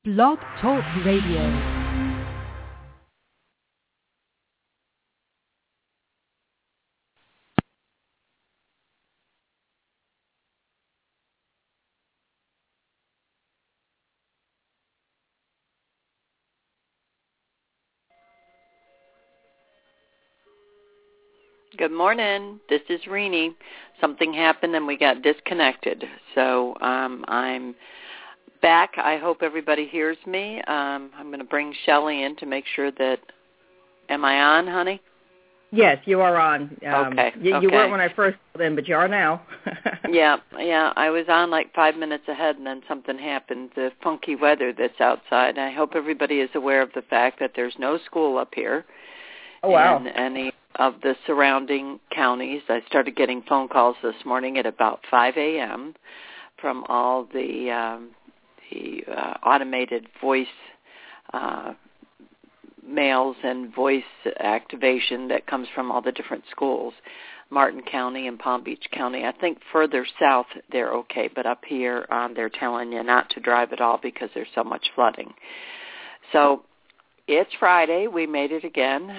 Blog Talk Radio. Good morning. This is Renee. Something happened and we got disconnected. So I'm back. I hope everybody hears me. I'm going to bring Shelley in to make sure that, am I on, honey? Yes, you are on. Okay. You weren't when I first called in, but you are now. Yeah. I was on like 5 minutes ahead and then something happened. The funky weather that's outside. I hope everybody is aware of the fact that there's no school up here. Oh, wow. In any of the surrounding counties. I started getting phone calls this morning at about 5 a.m. from all the automated voice mails and voice activation that comes from all the different schools, Martin County and Palm Beach County. I think further south they're okay, but up here they're telling you not to drive at all because there's so much flooding. So it's Friday. We made it again.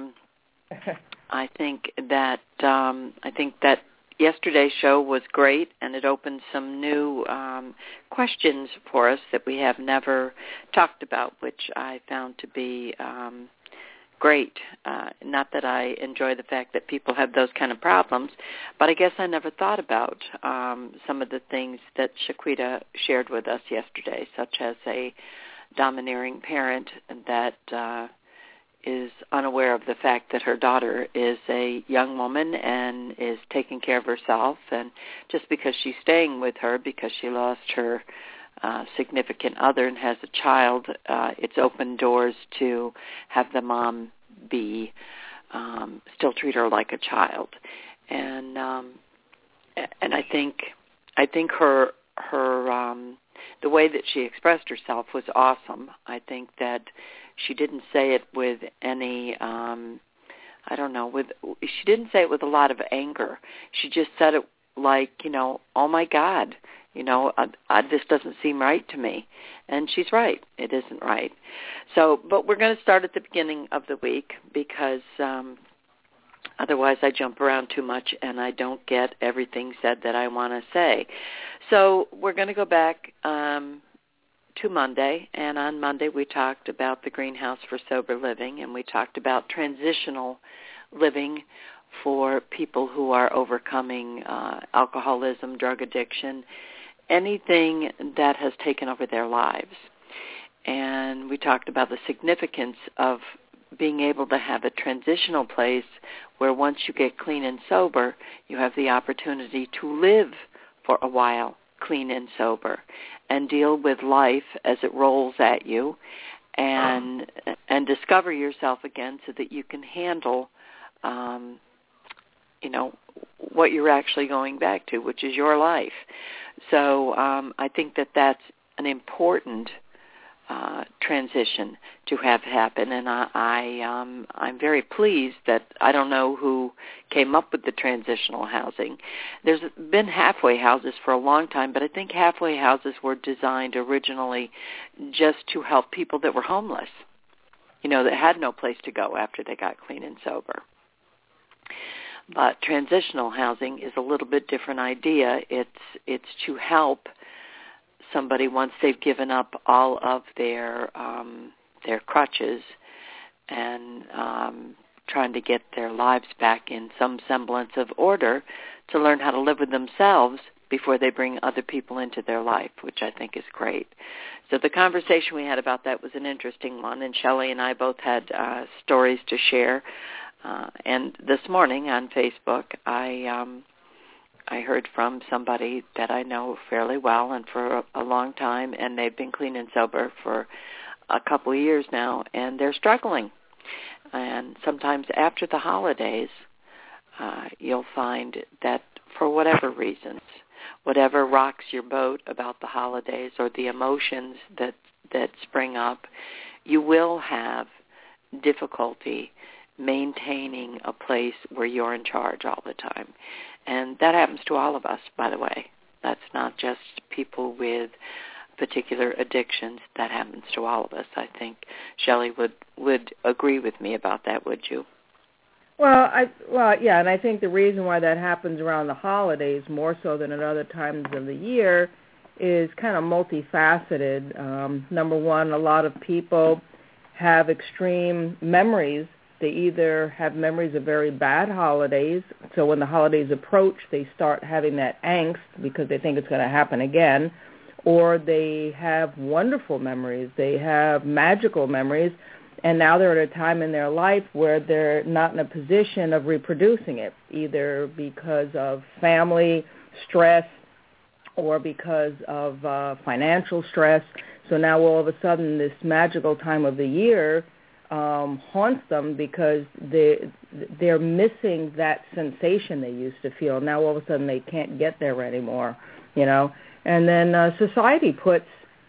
I think that yesterday's show was great, and it opened some new questions for us that we have never talked about, which I found to be great. Not that I enjoy the fact that people have those kind of problems, but I guess I never thought about some of the things that Shaquita shared with us yesterday, such as a domineering parent that is unaware of the fact that her daughter is a young woman and is taking care of herself, and just because she's staying with her because she lost her significant other and has a child, it's opened doors to have the mom be still treat her like a child, and I think her the way that she expressed herself was awesome. I think that she didn't say it with any, she didn't say it with a lot of anger. She just said it like, oh my God, this doesn't seem right to me. And she's right. It isn't right. So, but we're going to start at the beginning of the week because otherwise I jump around too much and I don't get everything said that I want to say. So we're going to go back to Monday, and on Monday we talked about the Greenhouse for Sober Living, and we talked about transitional living for people who are overcoming alcoholism, drug addiction, anything that has taken over their lives. And we talked about the significance of being able to have a transitional place where once you get clean and sober, you have the opportunity to live for a while clean and sober and deal with life as it rolls at you and discover yourself again so that you can handle, what you're actually going back to, which is your life. So I think that that's an important transition to have happen, and I'm very pleased that I don't know who came up with the transitional housing. There's been halfway houses for a long time, but I think halfway houses were designed originally just to help people that were homeless, that had no place to go after they got clean and sober. But transitional housing is a little bit different idea. It's to help somebody once they've given up all of their crutches and trying to get their lives back in some semblance of order to learn how to live with themselves before they bring other people into their life, which I think is great. So the conversation we had about that was an interesting one, and Shelley and I both had stories to share. And this morning on Facebook, I heard from somebody that I know fairly well and for a long time, and they've been clean and sober for a couple of years now, and they're struggling. And sometimes after the holidays, you'll find that for whatever reasons, whatever rocks your boat about the holidays or the emotions that spring up, you will have difficulty maintaining a place where you're in charge all the time. And that happens to all of us, by the way. That's not just people with particular addictions. That happens to all of us. I think Shelley would agree with me about that, would you? Well, yeah, and I think the reason why that happens around the holidays more so than at other times of the year is kind of multifaceted. Number one, a lot of people have extreme memories. They either have memories of very bad holidays, so when the holidays approach, they start having that angst because they think it's going to happen again, or they have wonderful memories. They have magical memories, and now they're at a time in their life where they're not in a position of reproducing it, either because of family stress or because of financial stress. So now all of a sudden this magical time of the year haunts them because they're missing that sensation they used to feel. Now all of a sudden they can't get there anymore, you know. And then society puts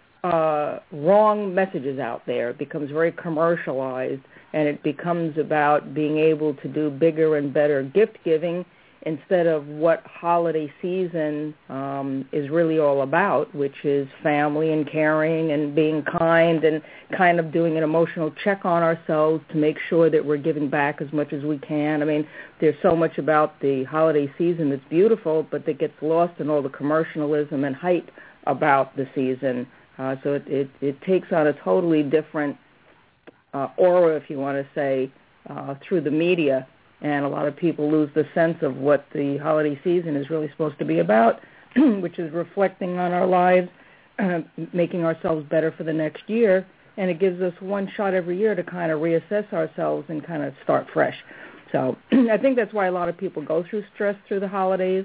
wrong messages out there. It becomes very commercialized, and it becomes about being able to do bigger and better gift giving instead of what holiday season is really all about, which is family and caring and being kind and kind of doing an emotional check on ourselves to make sure that we're giving back as much as we can. I mean, there's so much about the holiday season that's beautiful, but that gets lost in all the commercialism and hype about the season. So it takes on a totally different aura, if you want to say, through the media. And a lot of people lose the sense of what the holiday season is really supposed to be about, which is reflecting on our lives, making ourselves better for the next year. And it gives us one shot every year to kind of reassess ourselves and kind of start fresh. So I think that's why a lot of people go through stress through the holidays,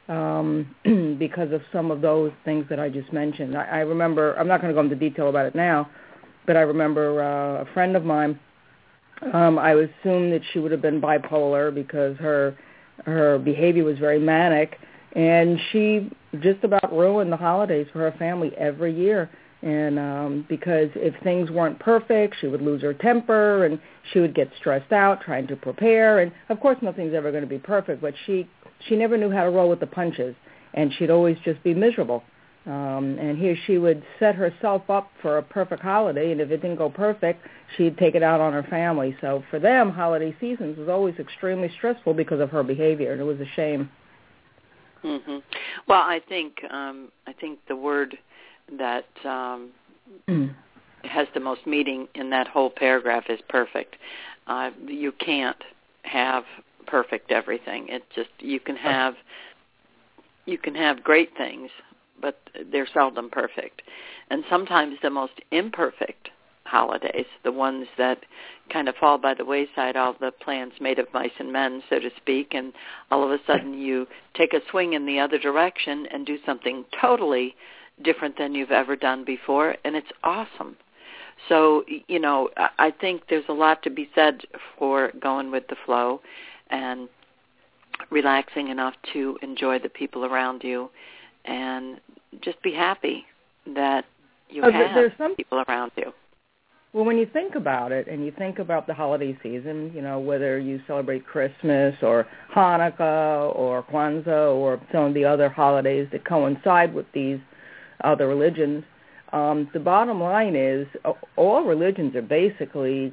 because of some of those things that I just mentioned. I remember, I'm not going to go into detail about it now, but I remember a friend of mine, I would assume that she would have been bipolar because her behavior was very manic, and she just about ruined the holidays for her family every year. And because if things weren't perfect, she would lose her temper, and she would get stressed out trying to prepare. And, of course, nothing's ever going to be perfect, but she never knew how to roll with the punches, and she'd always just be miserable. And here she would set herself up for a perfect holiday, and if it didn't go perfect, she'd take it out on her family. So for them, holiday seasons was always extremely stressful because of her behavior, and it was a shame. Mm-hmm. Well, I think the word that has the most meaning in that whole paragraph is perfect. You can't have perfect everything. It just you can have great things, but they're seldom perfect. And sometimes the most imperfect holidays, the ones that kind of fall by the wayside, all the plans made of mice and men, so to speak, and all of a sudden you take a swing in the other direction and do something totally different than you've ever done before, and it's awesome. So, you know, I think there's a lot to be said for going with the flow and relaxing enough to enjoy the people around you and just be happy that you have people around you. Well, when you think about it, and you think about the holiday season, you know, whether you celebrate Christmas or Hanukkah or Kwanzaa or some of the other holidays that coincide with these other religions, the bottom line is all religions are basically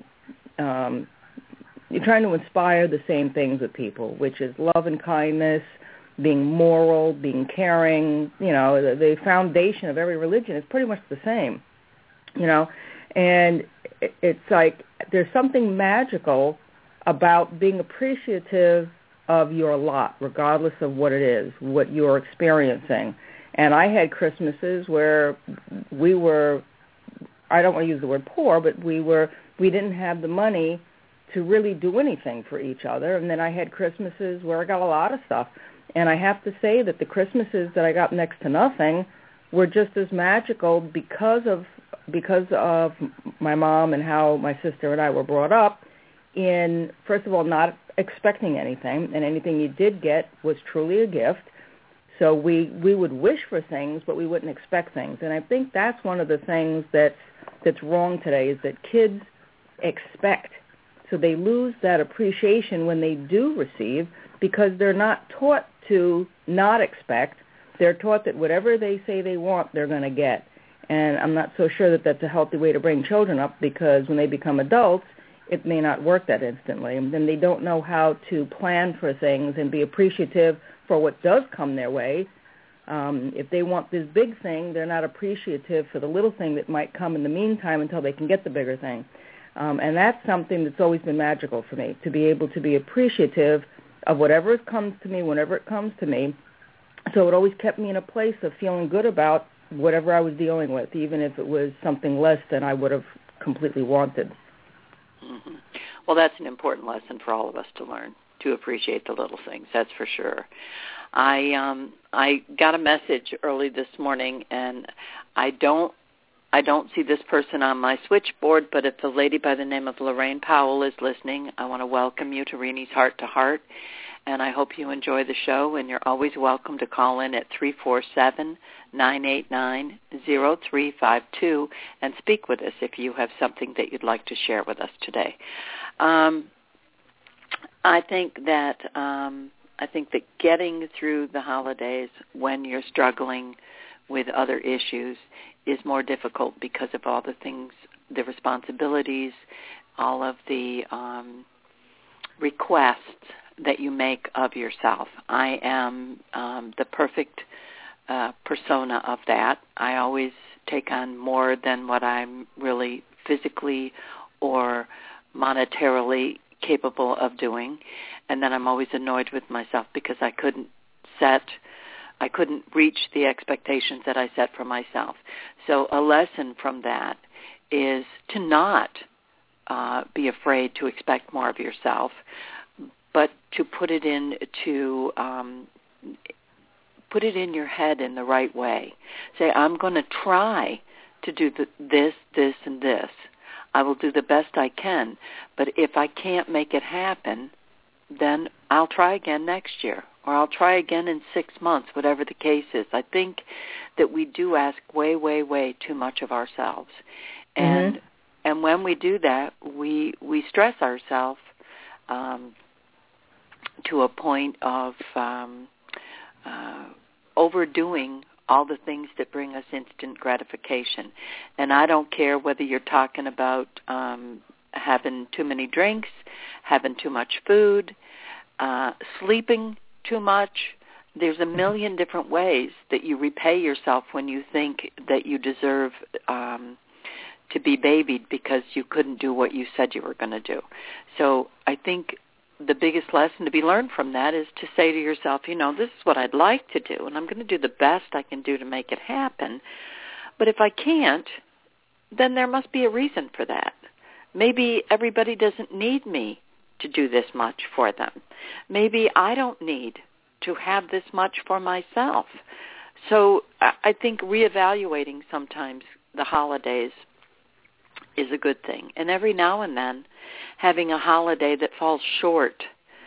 you're trying to inspire the same things with people, which is love and kindness, being moral, being caring. You know, the foundation of every religion is pretty much the same, you know. And it's like there's something magical about being appreciative of your lot, regardless of what it is, what you're experiencing. And I had Christmases where we were, I don't want to use the word poor, but we didn't have the money to really do anything for each other. And then I had Christmases where I got a lot of stuff. And I have to say that the Christmases that I got next to nothing were just as magical because of my mom and how my sister and I were brought up in, first of all, not expecting anything, and anything you did get was truly a gift. So we would wish for things, but we wouldn't expect things. And I think that's one of the things that's wrong today is that kids expect. So they lose that appreciation when they do receive because they're not taught to not expect. They're taught that whatever they say they want, they're going to get. And I'm not so sure that that's a healthy way to bring children up, because when they become adults, it may not work that instantly. And then they don't know how to plan for things and be appreciative for what does come their way. If they want this big thing, they're not appreciative for the little thing that might come in the meantime until they can get the bigger thing. And that's something that's always been magical for me, to be able to be appreciative of whatever comes to me whenever it comes to me. So it always kept me in a place of feeling good about whatever I was dealing with, even if it was something less than I would have completely wanted. Mm-hmm. Well, that's an important lesson for all of us to learn, to appreciate the little things, that's for sure. I got a message early this morning, and I don't see this person on my switchboard, but if a lady by the name of Lorraine Powell is listening, I want to welcome you to Renee's Heart to Heart, and I hope you enjoy the show, and you're always welcome to call in at 347-989-0352 and speak with us if you have something that you'd like to share with us today. I think that getting through the holidays when you're struggling with other issues is more difficult because of all the things, the responsibilities, all of the requests that you make of yourself. I am the perfect persona of that. I always take on more than what I'm really physically or monetarily capable of doing, and then I'm always annoyed with myself because I couldn't reach the expectations that I set for myself. So a lesson from that is to not be afraid to expect more of yourself, but to put it in your head in the right way. Say, I'm going to try to do this, and this. I will do the best I can, but if I can't make it happen, then I'll try again next year, or I'll try again in 6 months, whatever the case is. I think that we do ask way, way, way too much of ourselves. And and when we do that, we stress ourselves to a point of overdoing all the things that bring us instant gratification. And I don't care whether you're talking about having too many drinks, having too much food, sleeping too much. There's a million different ways that you repay yourself when you think that you deserve to be babied because you couldn't do what you said you were going to do. So I think the biggest lesson to be learned from that is to say to yourself, this is what I'd like to do, and I'm going to do the best I can do to make it happen. But if I can't, then there must be a reason for that. Maybe everybody doesn't need me to do this much for them. Maybe I don't need to have this much for myself. So I think reevaluating sometimes the holidays is a good thing. And every now and then, having a holiday that falls short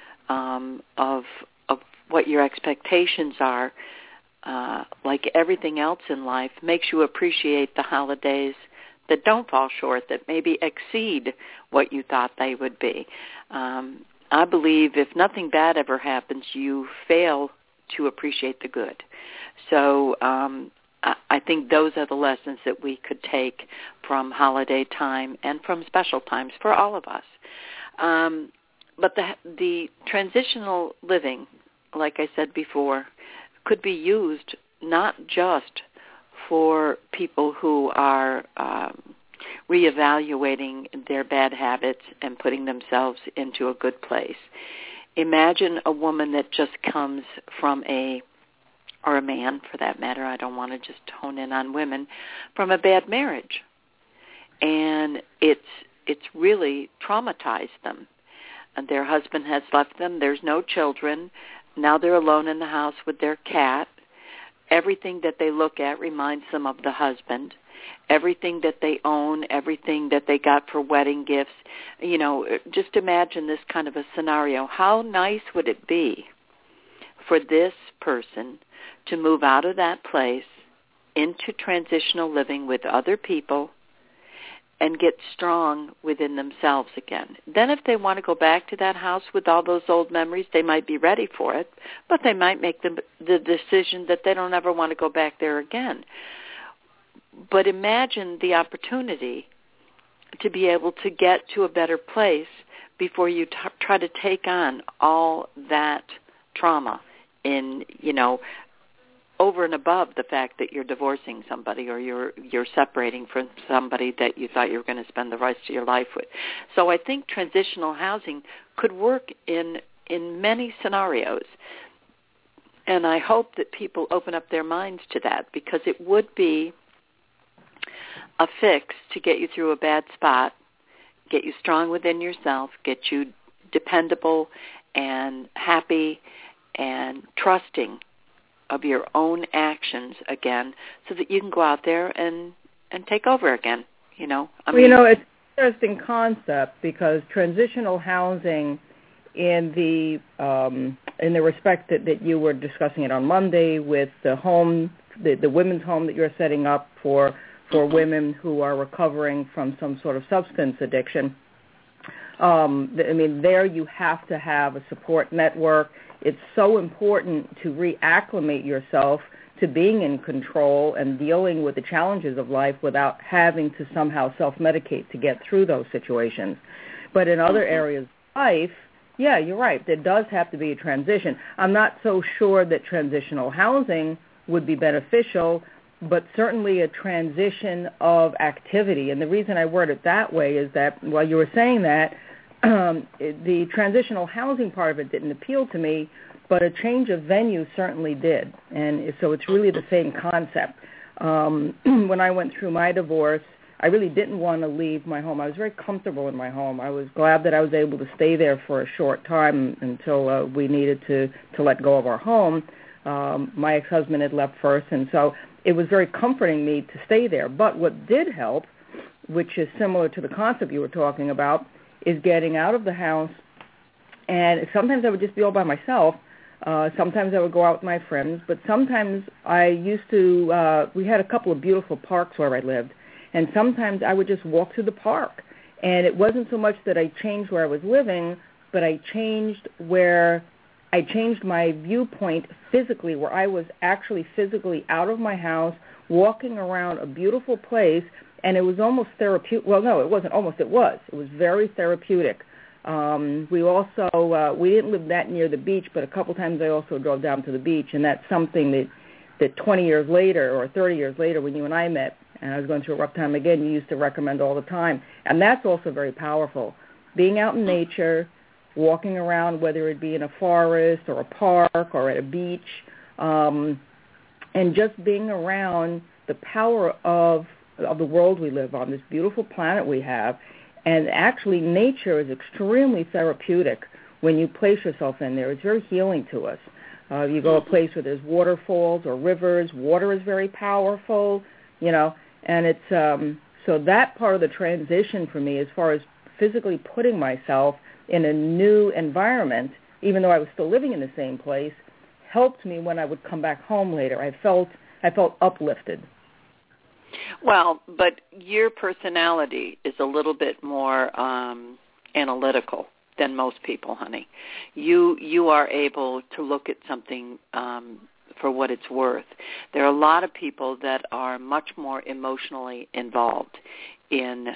of what your expectations are, like everything else in life, makes you appreciate the holidays that don't fall short, that maybe exceed what you thought they would be. I believe if nothing bad ever happens, you fail to appreciate the good. So I think those are the lessons that we could take from holiday time and from special times for all of us. But the transitional living, like I said before, could be used not just for people who are reevaluating their bad habits and putting themselves into a good place. Imagine a woman that just comes from or a man for that matter, I don't want to just hone in on women, from a bad marriage. And it's really traumatized them. And their husband has left them. There's no children. Now they're alone in the house with their cat. Everything that they look at reminds them of the husband. Everything that they own, everything that they got for wedding gifts. Just imagine this kind of a scenario. How nice would it be for this person to move out of that place into transitional living with other people and get strong within themselves again? Then if they want to go back to that house with all those old memories, they might be ready for it, but they might make the decision that they don't ever want to go back there again. But imagine the opportunity to be able to get to a better place before you try to take on all that trauma in, over and above the fact that you're divorcing somebody or you're separating from somebody that you thought you were going to spend the rest of your life with. So I think transitional housing could work in many scenarios. And I hope that people open up their minds to that, because it would be a fix to get you through a bad spot, get you strong within yourself, get you dependable and happy and trusting of your own actions again, so that you can go out there and take over again. It's an interesting concept, because transitional housing, in the respect that you were discussing it on Monday with the home, the women's home that you're setting up for women who are recovering from some sort of substance addiction. There you have to have a support network. It's so important to reacclimate yourself to being in control and dealing with the challenges of life without having to somehow self-medicate to get through those situations. But in other areas of life, yeah, you're right, there does have to be a transition. I'm not so sure that transitional housing would be beneficial, but certainly a transition of activity. And the reason I word it that way is that while you were saying that, the transitional housing part of it didn't appeal to me, but a change of venue certainly did. And so it's really the same concept. When I went through my divorce, I really didn't want to leave my home. I was very comfortable in my home. I was glad that I was able to stay there for a short time until we needed to let go of our home. My ex-husband had left first, and so it was very comforting me to stay there. But what did help, which is similar to the concept you were talking about, is getting out of the house. And sometimes I would just be all by myself. Sometimes I would go out with my friends. But sometimes I used to, we had a couple of beautiful parks where I lived. And sometimes I would just walk through the park. And it wasn't so much that I changed where I was living, but I changed my viewpoint physically, where I was actually physically out of my house, walking around a beautiful place, and it was almost therapeutic. Well, no, it wasn't almost. It was. It was very therapeutic. We also, we didn't live that near the beach, but a couple times I also drove down to the beach, and that's something that 20 years later or 30 years later when you and I met, and I was going through a rough time again, you used to recommend all the time. And that's also very powerful. Being out in nature, walking around, whether it be in a forest or a park or at a beach, and just being around the power of the world we live on, this beautiful planet we have. And actually nature is extremely therapeutic when you place yourself in there. It's very healing to us. You go to a place where there's waterfalls or rivers, water is very powerful, and it's so that part of the transition for me, as far as physically putting myself in a new environment, even though I was still living in the same place, helped me when I would come back home later. I felt uplifted. Well, but your personality is a little bit more analytical than most people, honey. You are able to look at something for what it's worth. There are a lot of people that are much more emotionally involved in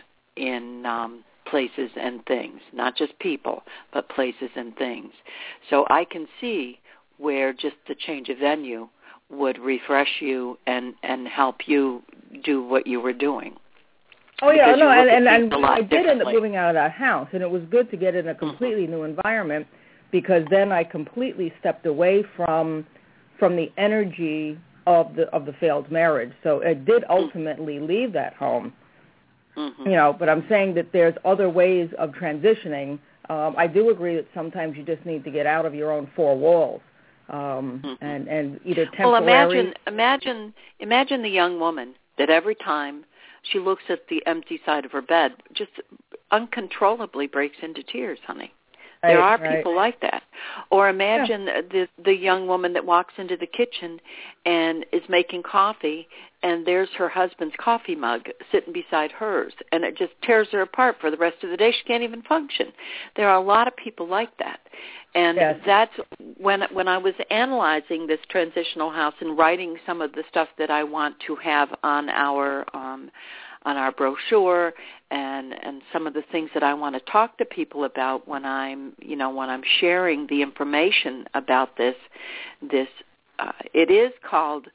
places and things, not just people, but places and things. So I can see where just the change of venue would refresh you and help you do what you were doing. Oh, yeah, no, and I did end up moving out of that house, and it was good to get in a completely new environment, because then I completely stepped away from the energy of the failed marriage. So I did ultimately leave that home. But I'm saying that there's other ways of transitioning. I do agree that sometimes you just need to get out of your own four walls, and either temporarily. Well, imagine the young woman that every time she looks at the empty side of her bed, just uncontrollably breaks into tears, honey. There are people like that. Or imagine the young woman that walks into the kitchen and is making coffee, and there's her husband's coffee mug sitting beside hers, and it just tears her apart for the rest of the day. She can't even function. There are a lot of people like that. And that's when I was analyzing this transitional house and writing some of the stuff that I want to have on our brochure and some of the things that I want to talk to people about when I'm sharing the information about this it is called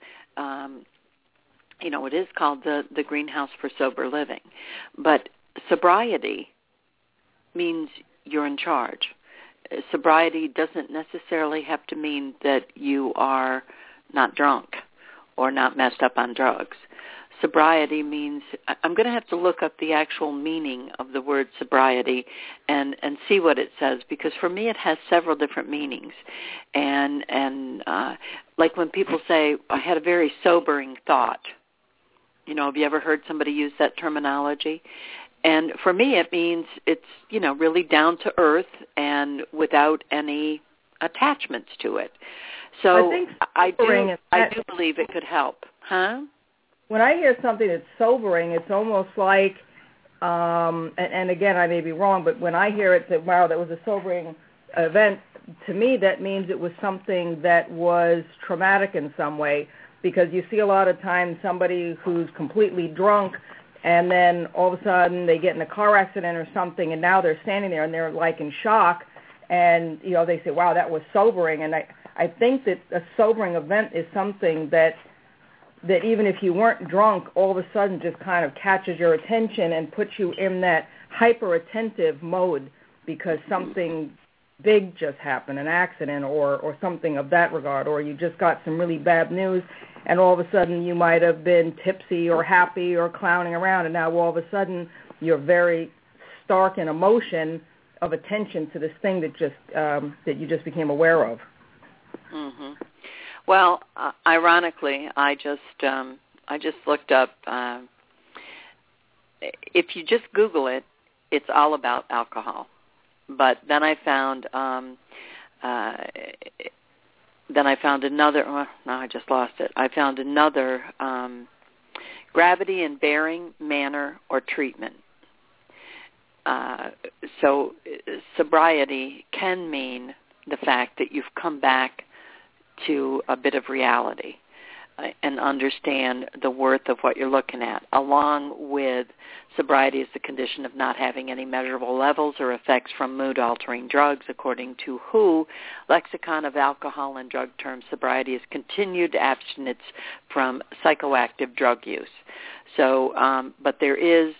the Greenhouse for Sober Living, but sobriety means you're in charge. Sobriety doesn't necessarily have to mean that you are not drunk or not messed up on drugs. Sobriety means, I'm going to have to look up the actual meaning of the word sobriety and see what it says, because for me it has several different meanings. And like when people say, I had a very sobering thought. Have you ever heard somebody use that terminology? And for me it means it's, really down to earth and without any attachments to it. So I do believe it could help. Huh? When I hear something that's sobering, it's almost like, and again, I may be wrong, but when I hear it that, wow, that was a sobering event, to me that means it was something that was traumatic in some way, because you see a lot of times somebody who's completely drunk and then all of a sudden they get in a car accident or something, and now they're standing there and they're like in shock, and they say, wow, that was sobering. And I think that a sobering event is something that even if you weren't drunk, all of a sudden just kind of catches your attention and puts you in that hyper-attentive mode because something big just happened, an accident or something of that regard, or you just got some really bad news, and all of a sudden you might have been tipsy or happy or clowning around, and now all of a sudden you're very stark in emotion of attention to this thing that you just became aware of. Mm-hmm. Well, ironically, I just looked up. If you just Google it, it's all about alcohol. But then I found another. Oh, no, I just lost it. I found another gravity in bearing, manner, or treatment. So sobriety can mean the fact that you've come back to a bit of reality and understand the worth of what you're looking at, along with sobriety is the condition of not having any measurable levels or effects from mood-altering drugs. According to WHO, Lexicon of Alcohol and Drug Terms, sobriety is continued abstinence from psychoactive drug use. So, but there is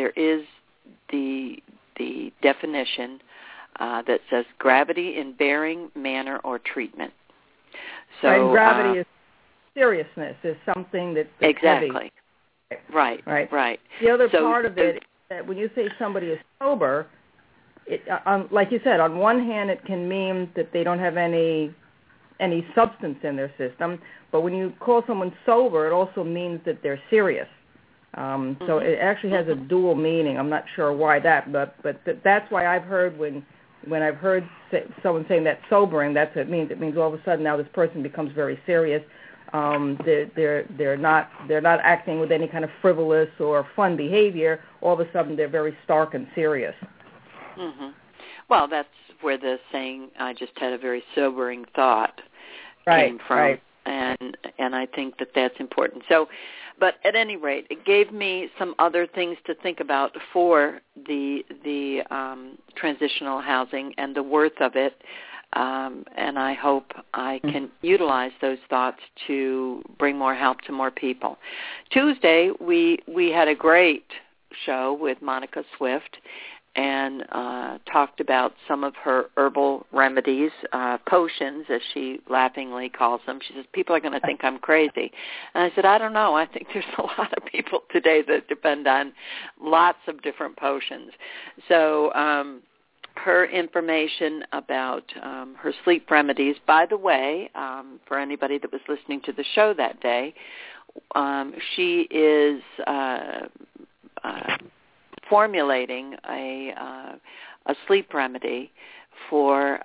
the definition that says gravity in bearing, manner, or treatment. So, and gravity is seriousness, is something that's exactly heavy. Right. The other part of it is that when you say somebody is sober, like you said, on one hand it can mean that they don't have any substance in their system, but when you call someone sober, it also means that they're serious. So it actually has a dual meaning. I'm not sure why that, but that's why I've heard when I've heard someone saying that sobering, that's what it means. It means all of a sudden now this person becomes very serious. They're not acting with any kind of frivolous or fun behavior. All of a sudden they're very stark and serious. Mm-hmm. Well, that's where the saying "I just had a very sobering thought" came from. Right. And I think that that's important. So, but at any rate, it gave me some other things to think about for the transitional housing and the worth of it. And I hope I can utilize those thoughts to bring more help to more people. Tuesday, we had a great show with Monica Swift and talked about some of her herbal remedies, potions, as she laughingly calls them. She says, people are going to think I'm crazy. And I said, I don't know. I think there's a lot of people today that depend on lots of different potions. So her information about her sleep remedies, by the way, for anybody that was listening to the show that day, she is formulating a sleep remedy for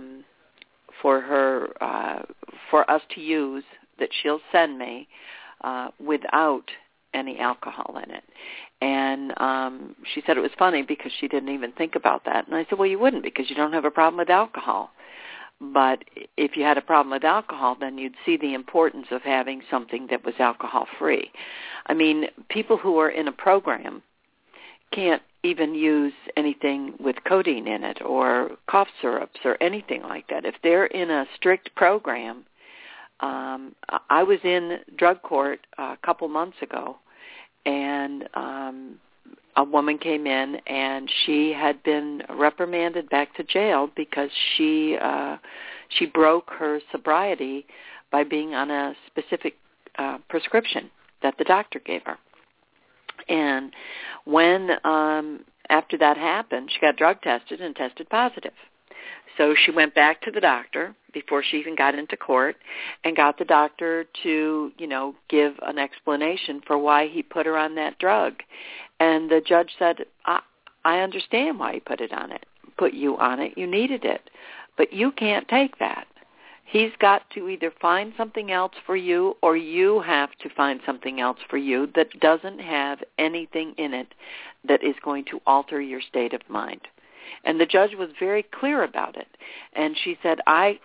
her for us to use that she'll send me without any alcohol in it. And she said it was funny because she didn't even think about that. And I said, well, you wouldn't, because you don't have a problem with alcohol. But if you had a problem with alcohol, then you'd see the importance of having something that was alcohol-free. I mean, people who are in a program can't even use anything with codeine in it or cough syrups or anything like that. If they're in a strict program, I was in drug court a couple months ago, and a woman came in, and she had been reprimanded back to jail because she broke her sobriety by being on a specific prescription that the doctor gave her. And when after that happened, she got drug tested and tested positive. So she went back to the doctor before she even got into court and got the doctor to, give an explanation for why he put her on that drug. And the judge said, I understand why he put you on it. You needed it. But you can't take that. He's got to either find something else for you, or you have to find something else for you that doesn't have anything in it that is going to alter your state of mind. And the judge was very clear about it. And she said, I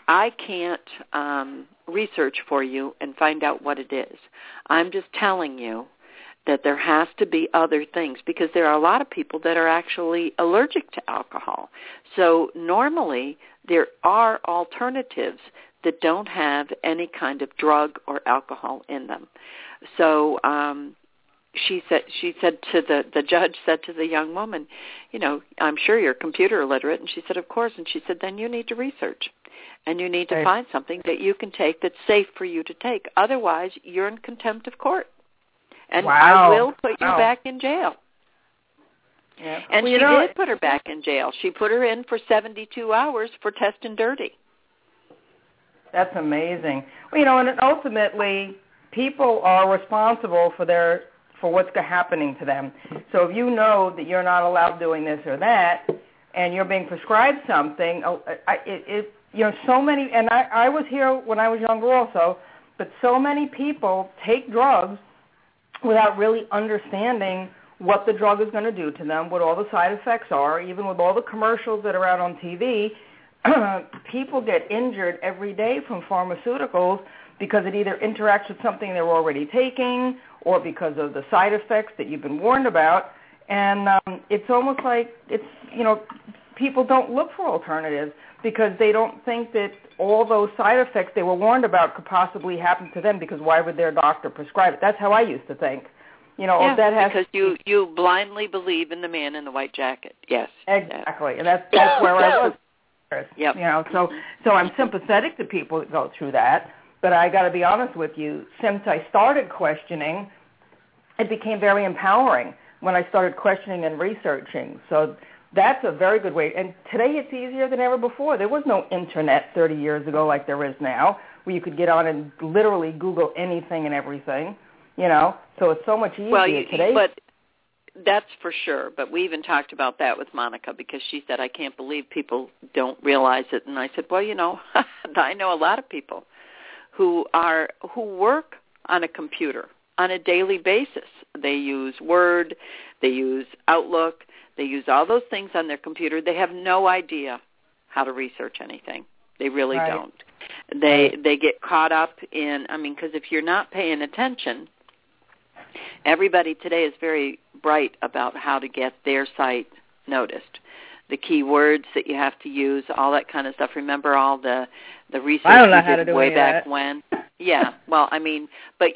can't research for you and find out what it is. I'm just telling you that there has to be other things, because there are a lot of people that are actually allergic to alcohol. So normally there are alternatives that don't have any kind of drug or alcohol in them. So she said to the judge said to the young woman, I'm sure you're computer illiterate. And she said, of course. And she said, then you need to research, and you need to find something that you can take that's safe for you to take. Otherwise, you're in contempt of court, and I will put you back in jail. Yeah. And she did put her back in jail. She put her in for 72 hours for testing dirty. That's amazing. Well, and ultimately, people are responsible for what's happening to them. So if you know that you're not allowed doing this or that, and you're being prescribed something, so many, and I was here when I was younger also, but so many people take drugs without really understanding what the drug is going to do to them, what all the side effects are, even with all the commercials that are out on TV. People get injured every day from pharmaceuticals because it either interacts with something they're already taking or because of the side effects that you've been warned about. And it's almost like people don't look for alternatives because they don't think that all those side effects they were warned about could possibly happen to them, because why would their doctor prescribe it? That's how I used to think. That has because you blindly believe in the man in the white jacket. Yes. Exactly. And that's where I was. Yep. So I'm sympathetic to people that go through that, but I got to be honest with you. Since I started questioning, it became very empowering when I started questioning and researching. So that's a very good way. And today it's easier than ever before. There was no internet 30 years ago like there is now, where you could get on and literally Google anything and everything. So it's so much easier today. But that's for sure. But we even talked about that with Monica, because she said, I can't believe people don't realize it. And I said, well, I know a lot of people who work on a computer on a daily basis. They use Word, they use Outlook, they use all those things on their computer. They have no idea how to research anything. They really don't. They get caught up in, because if you're not paying attention, everybody today is very bright about how to get their site noticed. The keywords that you have to use, all that kind of stuff. Remember all the research we did way back when? Yeah. Well, but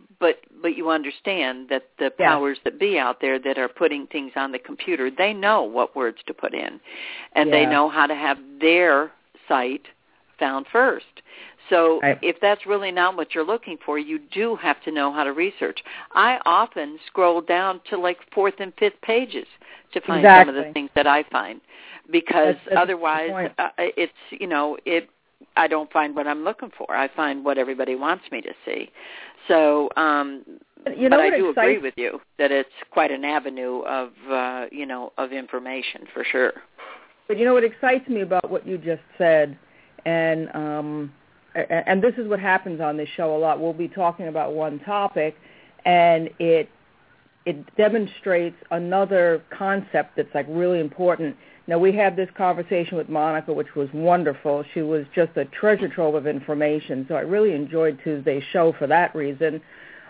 you understand that the powers that be out there that are putting things on the computer, they know what words to put in, and they know how to have their site found first. So if that's really not what you're looking for, you do have to know how to research. I often scroll down to like 4th and 5th pages to find some of the things that I find, because otherwise I don't find what I'm looking for. I find what everybody wants me to see. So, but I do agree with you that it's quite an avenue of, of information for sure. But what excites me about what you just said, and this is what happens on this show a lot. We'll be talking about one topic, and it demonstrates another concept that's like really important. Now, we had this conversation with Monica, which was wonderful. She was just a treasure trove of information, so I really enjoyed Tuesday's show for that reason,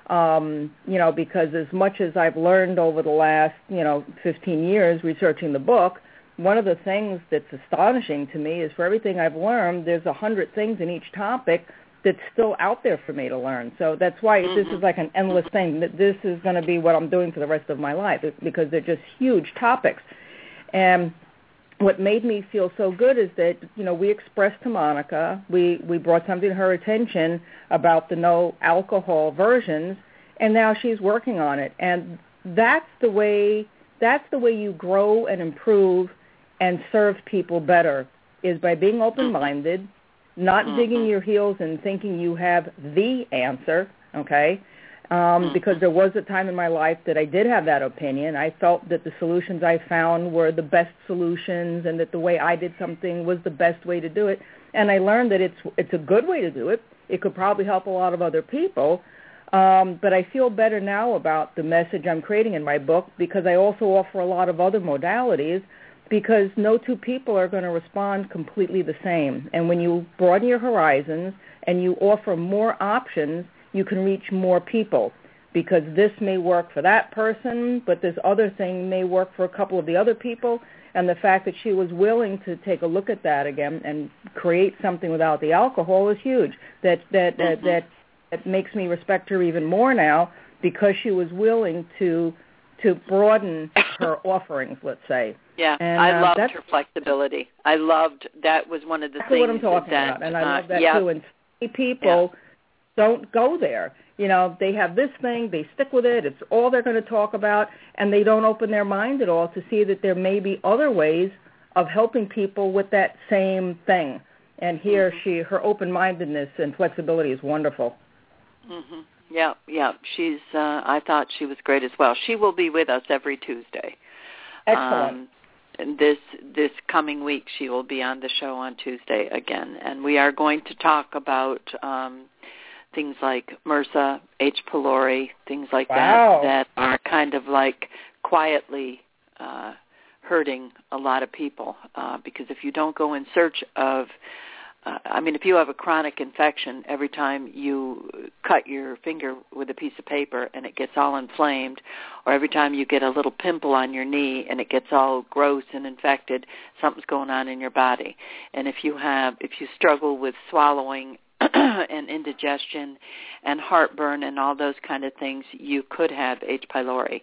because as much as I've learned over the last, 15 years researching the book, one of the things that's astonishing to me is for everything I've learned, there's 100 things in each topic that's still out there for me to learn. So that's why this is like an endless thing. This is going to be what I'm doing for the rest of my life because they're just huge topics. And what made me feel so good is that, we expressed to Monica, we brought something to her attention about the no alcohol versions, and now she's working on it. And that's the way you grow and improve and serve people better, is by being open-minded, not digging your heels and thinking you have the answer, okay? Because there was a time in my life that I did have that opinion. I felt that the solutions I found were the best solutions and that the way I did something was the best way to do it. And I learned that it's a good way to do it. It could probably help a lot of other people. But I feel better now about the message I'm creating in my book because I also offer a lot of other modalities because no two people are going to respond completely the same. And when you broaden your horizons and you offer more options, you can reach more people because this may work for that person, but this other thing may work for a couple of the other people. And the fact that she was willing to take a look at that again and create something without the alcohol is huge. That makes me respect her even more now because she was willing to broaden her offerings, let's say. Yeah, and I loved her flexibility. That was one of the things what I'm talking about, and I love that too. And people don't go there. They have this thing, they stick with it, it's all they're going to talk about, and they don't open their mind at all to see that there may be other ways of helping people with that same thing. And here, her open-mindedness and flexibility is wonderful. Mm-hmm. Yeah. She's. I thought she was great as well. She will be with us every Tuesday. Excellent. This coming week, she will be on the show on Tuesday again, and we are going to talk about things like MRSA, H. pylori, things like that are kind of like quietly hurting a lot of people because if you don't go in search of if you have a chronic infection, every time you cut your finger with a piece of paper and it gets all inflamed, or every time you get a little pimple on your knee and it gets all gross and infected, something's going on in your body. And if you struggle with swallowing and indigestion and heartburn and all those kind of things, you could have H. pylori.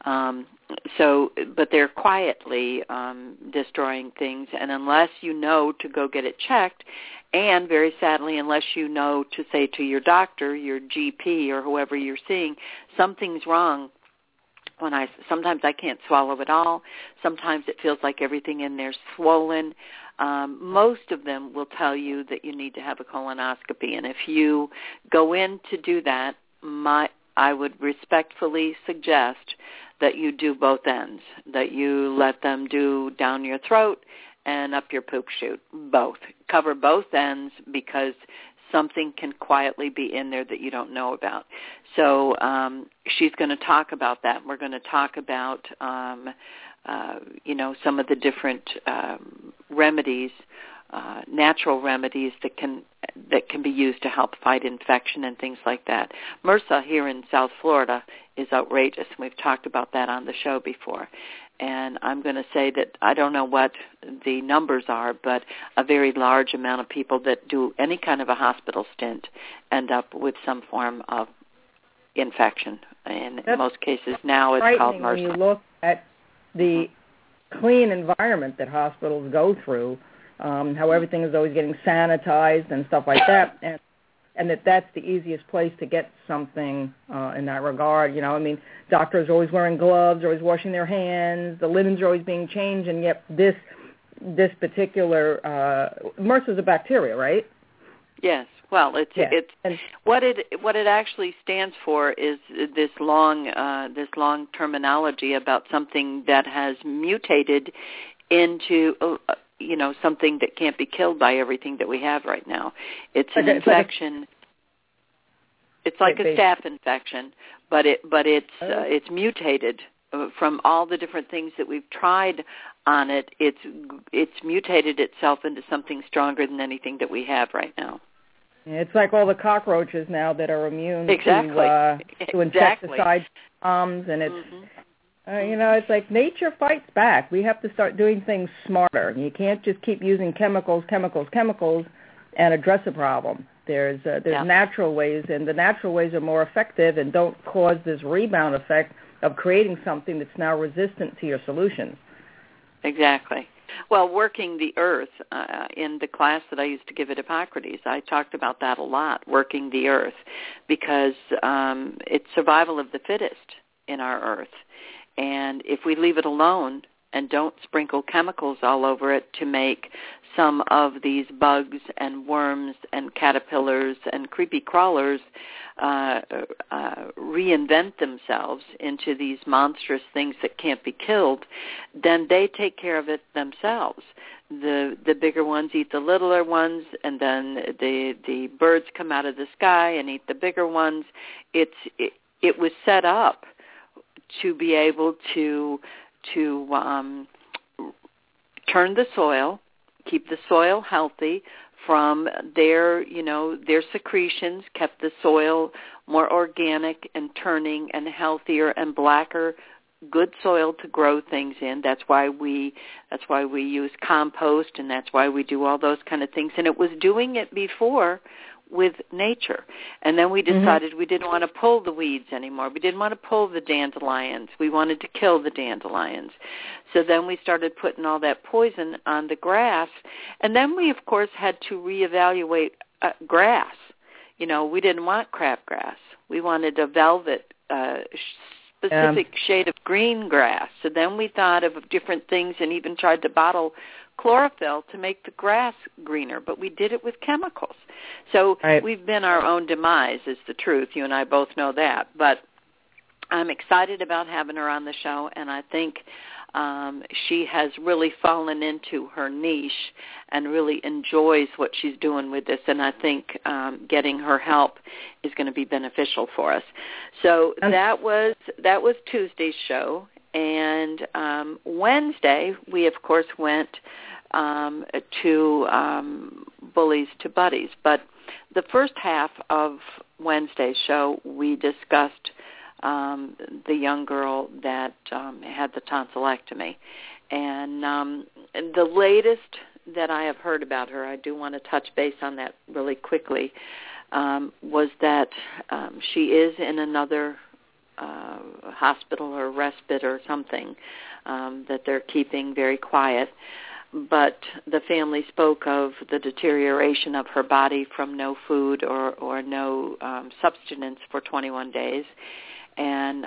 But they're quietly destroying things, and unless you know to go get it checked, and very sadly, unless you know to say to your doctor, your GP, or whoever you're seeing, something's wrong. Sometimes I can't swallow at all. Sometimes it feels like everything in there's swollen. Most of them will tell you that you need to have a colonoscopy, and if you go in to do that, I would respectfully suggest that you do both ends, that you let them do down your throat and up your poop chute, both. Cover both ends because something can quietly be in there that you don't know about. So she's going to talk about that. We're going to talk about, some of the different remedies, natural remedies that can be used to help fight infection and things like that. MRSA here in South Florida is outrageous. We've talked about that on the show before. And I'm going to say that I don't know what the numbers are, but a very large amount of people that do any kind of a hospital stint end up with some form of infection. And in most cases now it's called MRSA. When you look at the clean environment that hospitals go through, how everything is always getting sanitized and stuff like that, and that's the easiest place to get something in that regard. Doctors are always wearing gloves, always washing their hands, the linens are always being changed, and yet this this particular MRSA is a bacteria, right? Yes. Well, it's what it actually stands for is this long terminology about something that has mutated into something that can't be killed by everything that we have right now. It's an infection. It's like a staph infection, but it's mutated from all the different things that we've tried on it. It's mutated itself into something stronger than anything that we have right now. It's like all the cockroaches now that are immune to insecticide bombs, and it's it's like nature fights back. We have to start doing things smarter. You can't just keep using chemicals, and address a problem. There's natural ways, and the natural ways are more effective and don't cause this rebound effect of creating something that's now resistant to your solutions. Exactly. Well, working the earth, in the class that I used to give at Hippocrates, I talked about that a lot, working the earth, because it's survival of the fittest in our earth. And if we leave it alone and don't sprinkle chemicals all over it to make some of these bugs and worms and caterpillars and creepy crawlers reinvent themselves into these monstrous things that can't be killed, then they take care of it themselves. The bigger ones eat the littler ones, and then the birds come out of the sky and eat the bigger ones. It was set up to be able to turn the soil, keep the soil healthy from their secretions, kept the soil more organic and turning and healthier and blacker, good soil to grow things in. That's why we use compost, and that's why we do all those kind of things. And it was doing it before with nature. And then we decided we didn't want to pull the weeds anymore. We didn't want to pull the dandelions. We wanted to kill the dandelions. So then we started putting all that poison on the grass. And then we, of course, had to reevaluate grass. We didn't want crabgrass. We wanted a velvet, specific shade of green grass. So then we thought of different things and even tried to bottle chlorophyll to make the grass greener, but we did it with chemicals. So we've been our own demise, is the truth. You and I both know that. But I'm excited about having her on the show, and I think she has really fallen into her niche and really enjoys what she's doing with this, and I think getting her help is going to be beneficial for us. So that was Tuesday's show. And Wednesday, we, of course, went to Bullies to Buddies. But the first half of Wednesday's show, we discussed the young girl that had the tonsillectomy. And the latest that I have heard about her, I do want to touch base on that really quickly, was that she is in another hospital or respite or something that they're keeping very quiet. But the family spoke of the deterioration of her body from no food or no substance for 21 days. And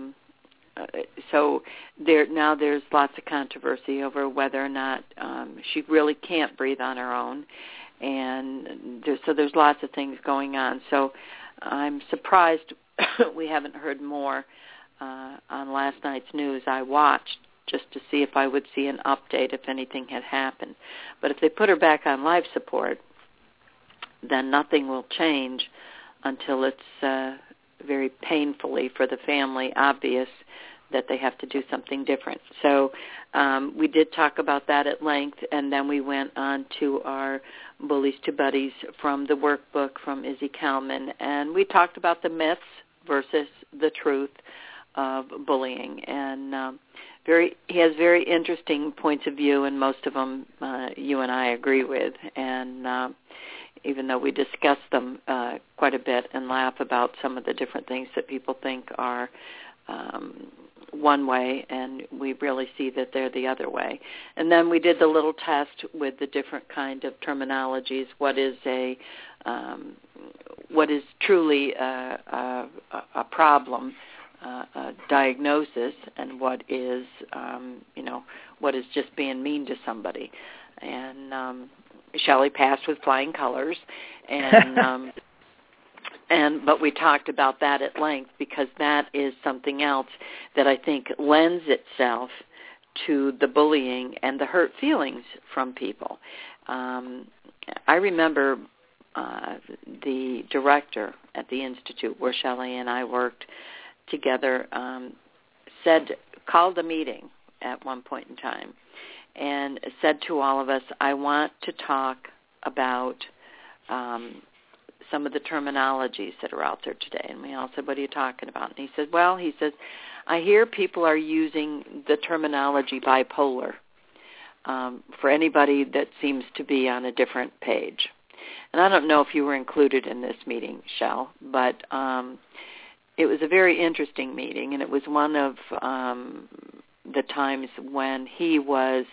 so there's lots of controversy over whether or not she really can't breathe on her own. And there's lots of things going on. So I'm surprised we haven't heard more on last night's news. I watched just to see if I would see an update if anything had happened. But if they put her back on life support, then nothing will change until it's very painfully for the family obvious that they have to do something different. So we did talk about that at length, and then we went on to our Bullies to Buddies from the workbook from Izzy Kalman, and we talked about the myths versus the truth of bullying. And he has very interesting points of view, and most of them you and I agree with. And even though we discuss them quite a bit and laugh about some of the different things that people think are one way, and we really see that they're the other way. And then we did the little test with the different kind of terminologies. What is truly a problem a diagnosis and what is, what is just being mean to somebody. And Shelley passed with flying colors, and but we talked about that at length because that is something else that I think lends itself to the bullying and the hurt feelings from people. I remember the director at the Institute where Shelley and I worked together called a meeting at one point in time and said to all of us, I want to talk about some of the terminologies that are out there today. And we all said, what are you talking about? And he said, I hear people are using the terminology bipolar for anybody that seems to be on a different page. And I don't know if you were included in this meeting, Shell, but it was a very interesting meeting, and it was one of the times when he was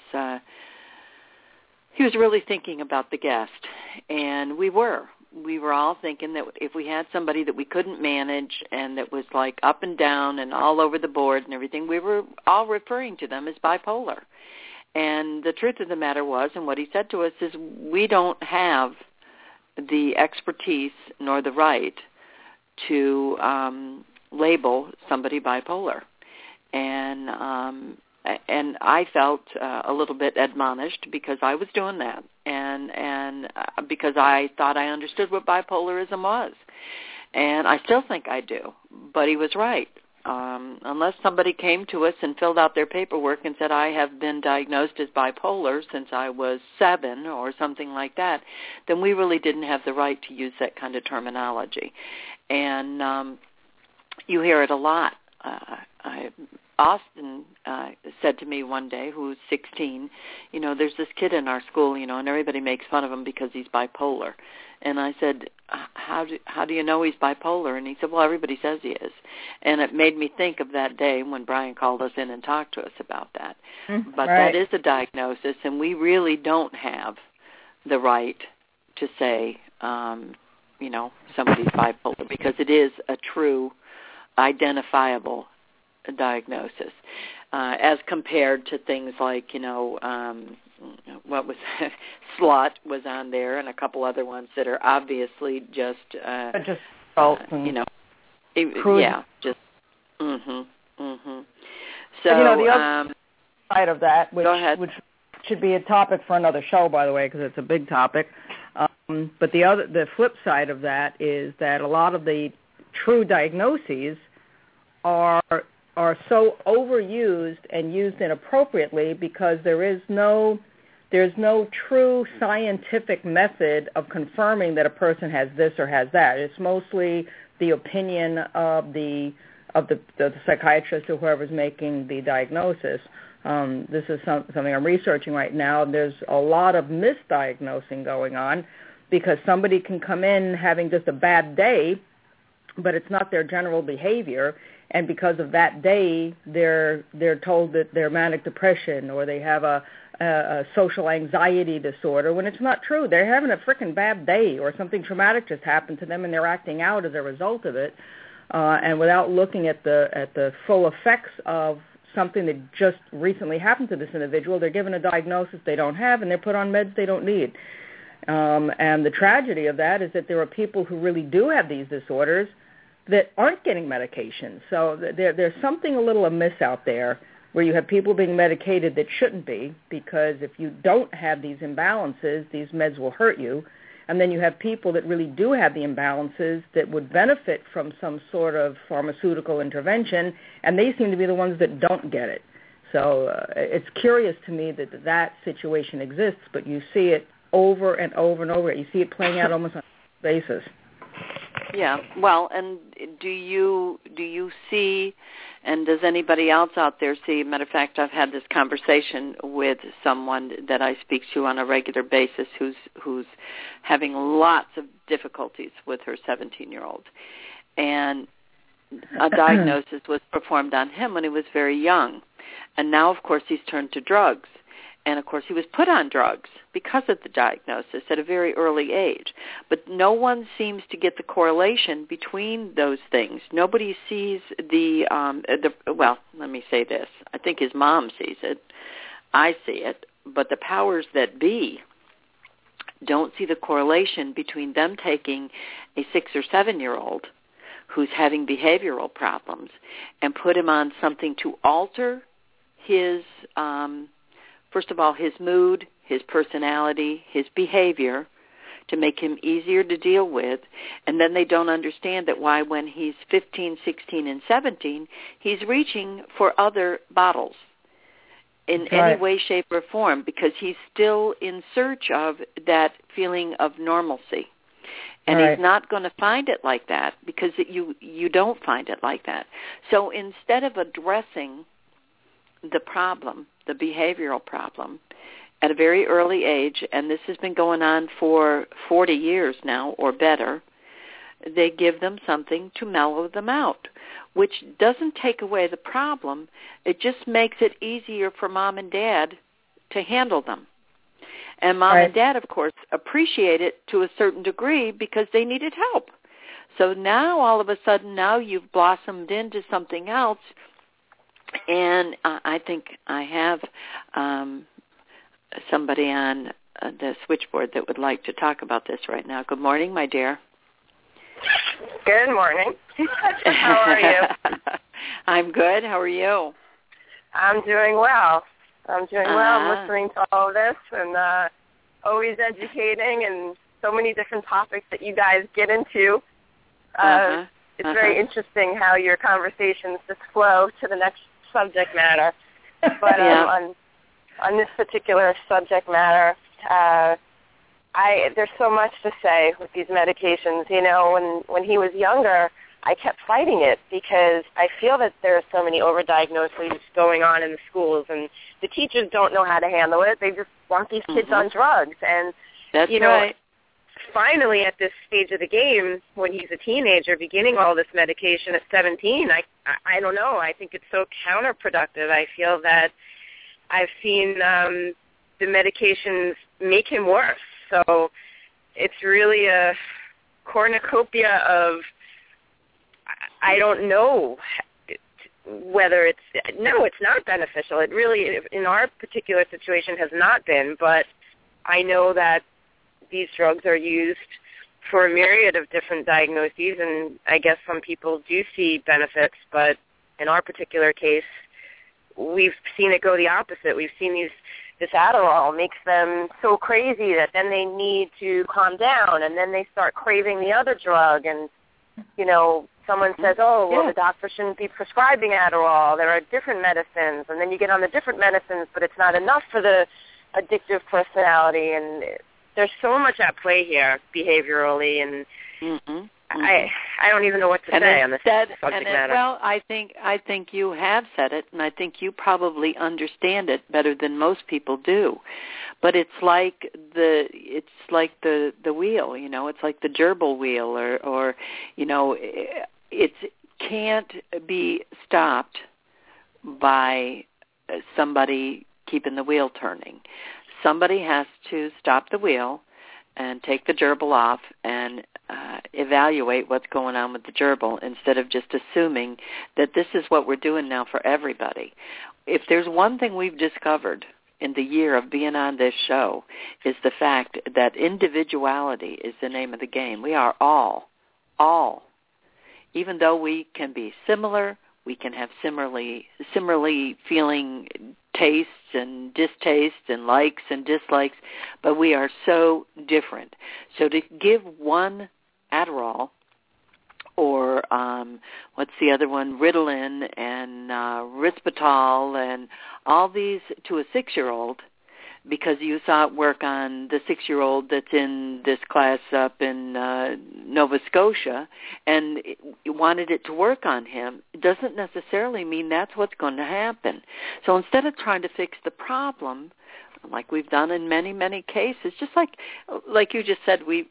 really thinking about the guest, and we were all thinking that if we had somebody that we couldn't manage and that was like up and down and all over the board and everything, we were all referring to them as bipolar. And the truth of the matter was, and what he said to us is, we don't have the expertise nor the right to label somebody bipolar. And I felt a little bit admonished because I was doing that, and because I thought I understood what bipolarism was, and I still think I do. But he was right. Unless somebody came to us and filled out their paperwork and said, I have been diagnosed as bipolar since I was 7 or something like that, then we really didn't have the right to use that kind of terminology. And you hear it a lot. Austin said to me one day, who's 16, there's this kid in our school, and everybody makes fun of him because he's bipolar. And I said, how do you know he's bipolar? And he said, well, everybody says he is. And it made me think of that day when Brian called us in and talked to us about that. But right. That is a diagnosis, and we really don't have the right to say, somebody's bipolar, because it is a true identifiable diagnosis, as compared to things like, what was Slut was on there, and a couple other ones that are obviously just false, just So the other side of that, go ahead. which should be a topic for another show, by the way, because it's a big topic. But the flip side of that is that a lot of the true diagnoses are so overused and used inappropriately because there's no true scientific method of confirming that a person has this or has that. It's mostly the opinion of the psychiatrist or whoever's making the diagnosis. This is something I'm researching right now. There's a lot of misdiagnosing going on because somebody can come in having just a bad day, but it's not their general behavior. And because of that day, they're told that they're manic depression or they have a social anxiety disorder, when it's not true. They're having a freaking bad day, or something traumatic just happened to them and they're acting out as a result of it. And without looking at the full effects of something that just recently happened to this individual, they're given a diagnosis they don't have and they're put on meds they don't need. And the tragedy of that is that there are people who really do have these disorders that aren't getting medication. So there's something a little amiss out there where you have people being medicated that shouldn't be, because if you don't have these imbalances, these meds will hurt you. And then you have people that really do have the imbalances that would benefit from some sort of pharmaceutical intervention, and they seem to be the ones that don't get it. So it's curious to me that situation exists, but you see it over and over and over. You see it playing out almost on a basis. Yeah, well, and do you see, and does anybody else out there see? Matter of fact, I've had this conversation with someone that I speak to on a regular basis who's having lots of difficulties with her 17-year-old, and a diagnosis was performed on him when he was very young, and now, of course, he's turned to drugs. And, of course, he was put on drugs because of the diagnosis at a very early age. But no one seems to get the correlation between those things. Nobody sees well, let me say this. I think his mom sees it. I see it. But the powers that be don't see the correlation between them taking a 6 or 7-year-old who's having behavioral problems and put him on something to alter his, first of all, his mood, his personality, his behavior, to make him easier to deal with, and then they don't understand that why when he's 15, 16, and 17, he's reaching for other bottles in any way, shape, or form, because he's still in search of that feeling of normalcy. And he's not going to find it like that because you don't find it like that. So instead of addressing the problem, the behavioral problem, at a very early age, and this has been going on for 40 years now or better, they give them something to mellow them out, which doesn't take away the problem. It just makes it easier for mom and dad to handle them. And mom and dad, of course, appreciate it to a certain degree because they needed help. So now, all of a sudden, now you've blossomed into something else. And I think I have somebody on the switchboard that would like to talk about this right now. Good morning, my dear. Good morning. How are you? I'm good. How are you? I'm doing well. I'm listening to all of this and always educating and so many different topics that you guys get into. It's very interesting how your conversations just flow to the next subject matter. But on this particular subject matter, there's so much to say with these medications. You know, when he was younger, I kept fighting it because I feel that there are so many overdiagnoses going on in the schools, and the teachers don't know how to handle it. They just want these kids on drugs. And, That's you know, right. Finally at this stage of the game, when he's a teenager, beginning all this medication at 17, I don't know. I think it's so counterproductive. I feel that I've seen the medications make him worse. So it's really a cornucopia of, I don't know whether it's not beneficial. It really, in our particular situation, has not been, but I know that these drugs are used for a myriad of different diagnoses, and I guess some people do see benefits, but in our particular case, we've seen it go the opposite. We've seen this Adderall makes them so crazy that then they need to calm down, and then they start craving the other drug, and, you know, someone says, the doctor shouldn't be prescribing Adderall. There are different medicines, and then you get on the different medicines, but it's not enough for the addictive personality, and there's so much at play here behaviorally, and I don't even know what to say on this subject matter. Well, I think you have said it, and I think you probably understand it better than most people do. But it's like the wheel, you know. It's like the gerbil wheel, or you know, it can't be stopped by somebody keeping the wheel turning. Somebody has to stop the wheel and take the gerbil off and evaluate what's going on with the gerbil instead of just assuming that this is what we're doing now for everybody. If there's one thing we've discovered in the year of being on this show, is the fact that individuality is the name of the game. We are all, even though we can be similar, we can have similarly feeling tastes and distastes and likes and dislikes, but we are so different. So to give one Adderall or what's the other one, Ritalin and Risperdal and all these to a 6-year-old, because you saw it work on the 6-year-old that's in this class up in Nova Scotia, and you wanted it to work on him, it doesn't necessarily mean that's what's going to happen. So instead of trying to fix the problem, like we've done in many, many cases, just like you just said, we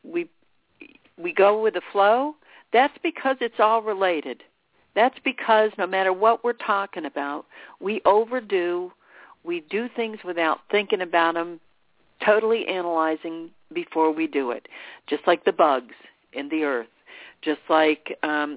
go with the flow. That's because it's all related. That's because no matter what we're talking about, we overdo we do things without thinking about them, totally analyzing before we do it, just like the bugs in the earth, just like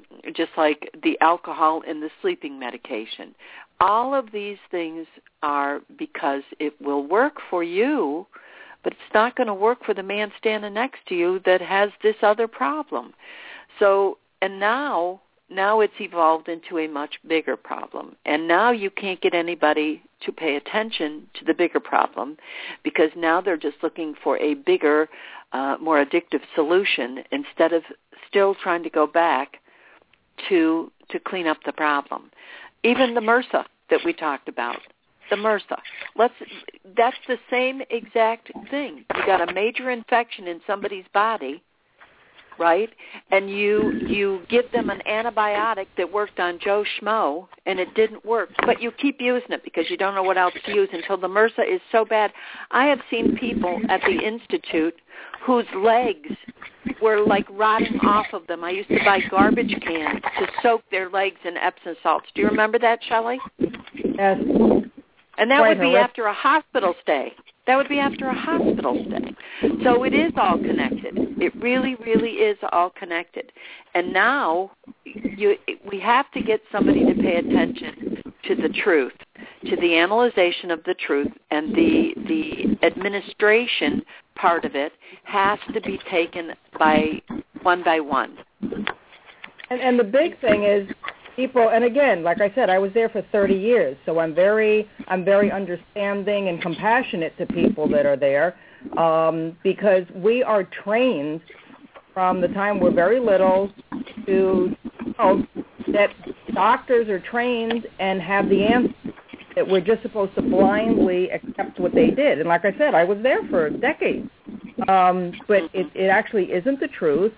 the alcohol in the sleeping medication. All of these things are because it will work for you, but it's not going to work for the man standing next to you that has this other problem. So, and now it's evolved into a much bigger problem. And now you can't get anybody to pay attention to the bigger problem because now they're just looking for a bigger, more addictive solution instead of still trying to go back to clean up the problem. Even the MRSA that we talked about, the MRSA. That's the same exact thing. You got a major infection in somebody's body, right? And you give them an antibiotic that worked on Joe Schmo, and it didn't work. But you keep using it because you don't know what else to use until the MRSA is so bad. I have seen people at the Institute whose legs were like rotting off of them. I used to buy garbage cans to soak their legs in Epsom salts. Do you remember that, Shelley? Yes. And that would be after a hospital stay. That would be after a hospital stay. So it is all connected. It really, really is all connected. And now we have to get somebody to pay attention to the truth, to the analyzation of the truth, and the administration part of it has to be taken by one. And the big thing is people, and again, like I said, I was there for 30 years, so I'm very understanding and compassionate to people that are there because we are trained from the time we're very little to that doctors are trained and have the answer, that we're just supposed to blindly accept what they did. And like I said, I was there for decades. But it actually isn't the truth.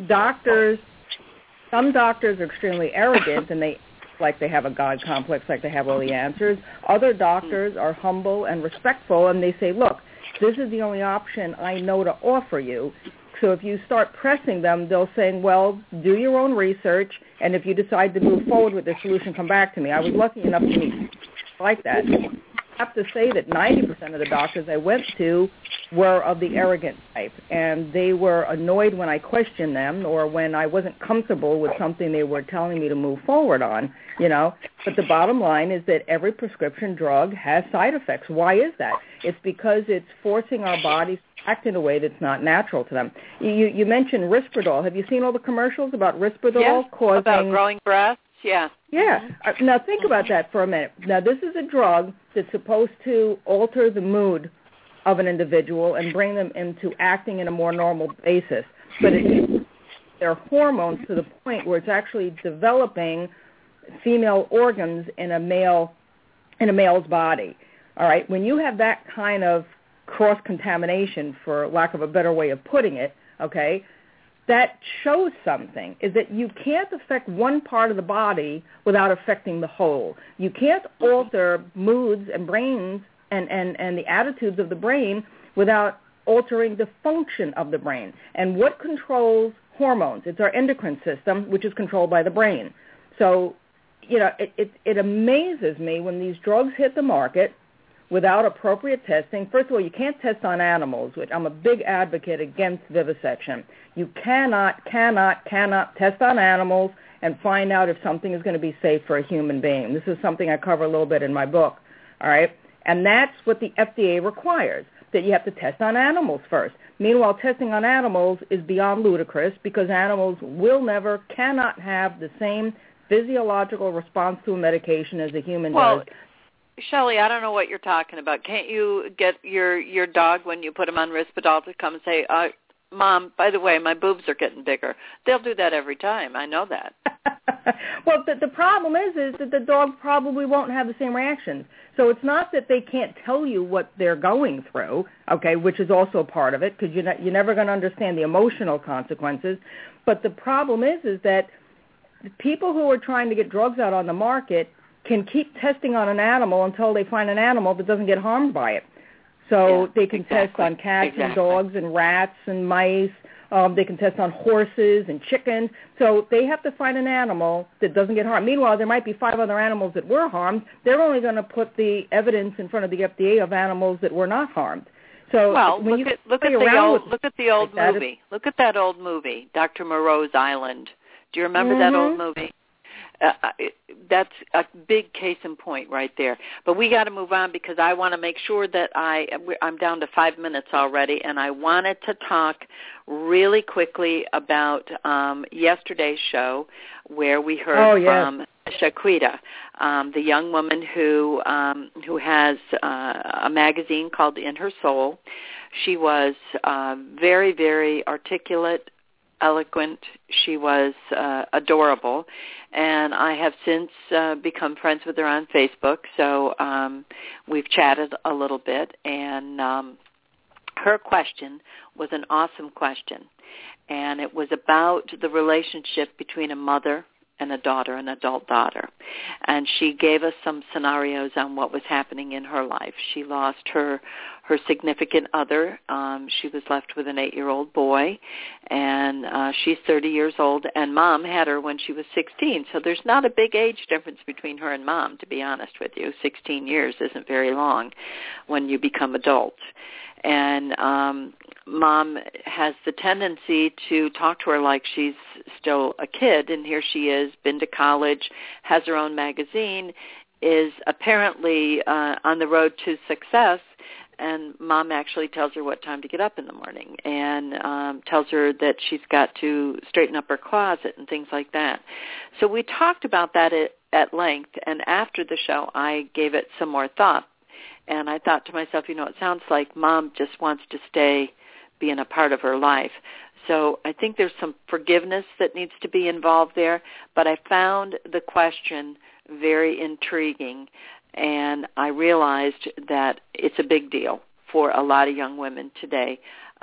Some doctors are extremely arrogant and they have a God complex, like they have all the answers. Other doctors are humble and respectful and they say, look, this is the only option I know to offer you. So if you start pressing them, they'll say, well, do your own research, and if you decide to move forward with the solution, come back to me. I was lucky enough to meet like that. I have to say that 90% of the doctors I went to were of the arrogant type, and they were annoyed when I questioned them or when I wasn't comfortable with something they were telling me to move forward on, But the bottom line is that every prescription drug has side effects. Why is that? It's because it's forcing our bodies to act in a way that's not natural to them. You mentioned Risperdal. Have you seen all the commercials about Risperdal causing... about growing breasts? Yeah. Yeah. Now think about that for a minute. Now this is a drug that's supposed to alter the mood of an individual and bring them into acting in a more normal basis. But they're hormones to the point where it's actually developing female organs in a male's body. All right. When you have that kind of cross-contamination, for lack of a better way of putting it, okay, that shows something, is that you can't affect one part of the body without affecting the whole. You can't alter moods and brains and the attitudes of the brain without altering the function of the brain. And what controls hormones? It's our endocrine system, which is controlled by the brain. So, it amazes me when these drugs hit the market without appropriate testing. First of all, you can't test on animals, which I'm a big advocate against vivisection. You cannot test on animals and find out if something is going to be safe for a human being. This is something I cover a little bit in my book, all right? And that's what the FDA requires, that you have to test on animals first. Meanwhile, testing on animals is beyond ludicrous because animals cannot have the same physiological response to a medication as a human does. Shelley, I don't know what you're talking about. Can't you get your dog, when you put him on Risperdal, to come and say, Mom, by the way, my boobs are getting bigger? They'll do that every time. I know that. Well, the problem is that the dog probably won't have the same reactions. So it's not that they can't tell you what they're going through, okay, which is also part of it, because you're never going to understand the emotional consequences. But the problem is that the people who are trying to get drugs out on the market can keep testing on an animal until they find an animal that doesn't get harmed by it. So they can test on cats and dogs and rats and mice, They can test on horses and chickens. So they have to find an animal that doesn't get harmed. Meanwhile, there might be 5 other animals that were harmed. They're only going to put the evidence in front of the FDA of animals that were not harmed. So when look at the old movie. Look at that old movie, Dr. Moreau's Island. Do you remember that old movie? That's a big case in point right there. But we got to move on because I want to make sure that I'm down to 5 minutes already, and I wanted to talk really quickly about yesterday's show where we heard from Shaquita, the young woman who has a magazine called In Her Soul. She was very, very articulate, eloquent. She was adorable, and I have since become friends with her on Facebook. So we've chatted a little bit, and her question was an awesome question, and it was about the relationship between a mother and a daughter, an adult daughter. And she gave us some scenarios on what was happening in her life. She lost her significant other. She was left with an 8-year-old boy, and she's 30 years old, and Mom had her when she was 16. So there's not a big age difference between her and Mom, to be honest with you. 16 years isn't very long when you become adults. And Mom has the tendency to talk to her like she's still a kid, and here she is, been to college, has her own magazine, is apparently on the road to success, and Mom actually tells her what time to get up in the morning and tells her that she's got to straighten up her closet and things like that. So we talked about that at length, and after the show I gave it some more thought. And I thought to myself, it sounds like Mom just wants to stay being a part of her life. So I think there's some forgiveness that needs to be involved there, but I found the question very intriguing, and I realized that it's a big deal for a lot of young women today,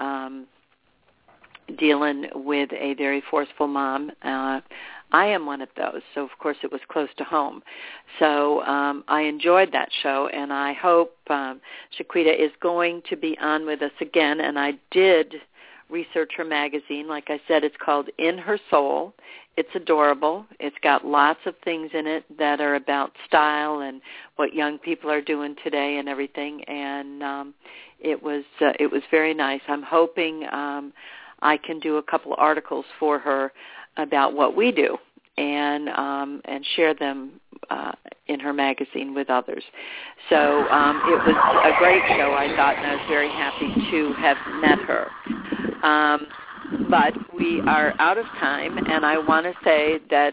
dealing with a very forceful mom. I am one of those, so of course it was close to home. So I enjoyed that show, and I hope Shaquita is going to be on with us again. And I did research her magazine. Like I said, it's called In Her Soul. It's adorable. It's got lots of things in it that are about style and what young people are doing today and everything. And it was very nice. I'm hoping I can do a couple of articles for her about what we do and share them in her magazine with others. So it was a great show, I thought, and I was very happy to have met her. But we are out of time, and I want to say that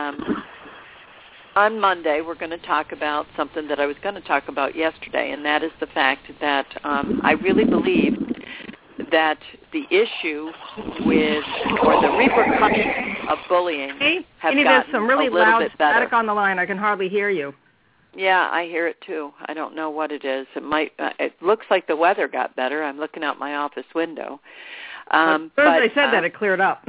on Monday we're going to talk about something that I was going to talk about yesterday, and that is the fact that I really believe that the issue with, or the repercussions of bullying have gotten there's some really a little loud bit better. Static on the line. I can hardly hear you. Yeah, I hear it too. I don't know what it is. It might. It looks like the weather got better. I'm looking out my office window. As soon as I said that, it cleared up.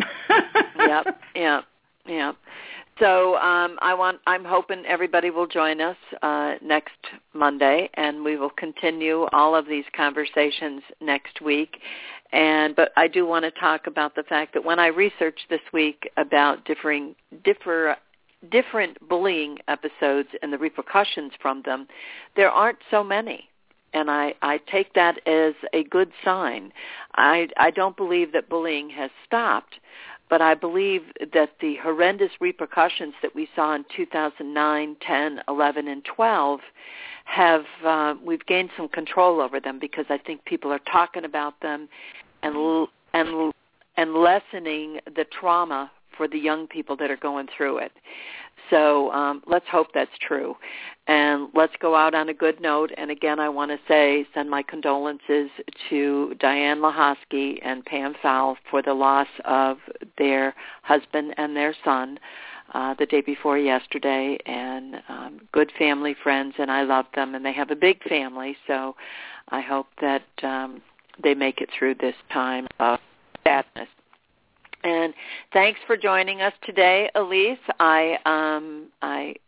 Yeah. So I'm hoping everybody will join us next Monday, and we will continue all of these conversations next week. But I do want to talk about the fact that when I researched this week about different bullying episodes and the repercussions from them, there aren't so many. And I take that as a good sign. I don't believe that bullying has stopped, but I believe that the horrendous repercussions that we saw in 2009, 10, 11, and 12 we've gained some control over them because I think people are talking about them and lessening the trauma for the young people that are going through it. So let's hope that's true. And let's go out on a good note. And again, I want to send my condolences to Diane Lahosky and Pam Fowle for the loss of their husband and their son the day before yesterday. And good family friends, and I love them. And they have a big family, so I hope that they make it through this time of sadness. And thanks for joining us today, Elise. I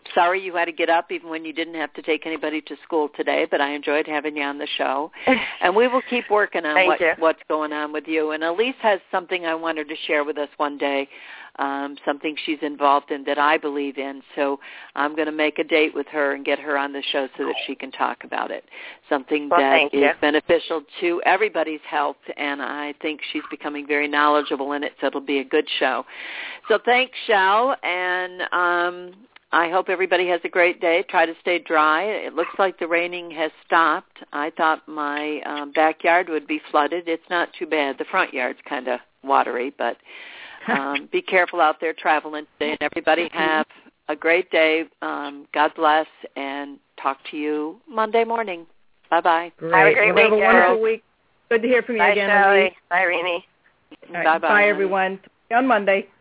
Sorry you had to get up even when you didn't have to take anybody to school today, but I enjoyed having you on the show. And we will keep working on what's going on with you. And Elise has something I want her to share with us one day, something she's involved in that I believe in. So I'm going to make a date with her and get her on the show so that she can talk about it, something that is beneficial to everybody's health. And I think she's becoming very knowledgeable in it, so it'll be a good show. So thanks, Shell, and I hope everybody has a great day. Try to stay dry. It looks like the raining has stopped. I thought my backyard would be flooded. It's not too bad. The front yard's kind of watery, but be careful out there traveling today. And everybody have a great day. God bless, and talk to you Monday morning. Bye-bye. Great. Have a great week, have a wonderful week. Good to hear from you again, Shelley. Elise. Bye, Renee. Right, Bye-bye. Bye, everyone. On Monday.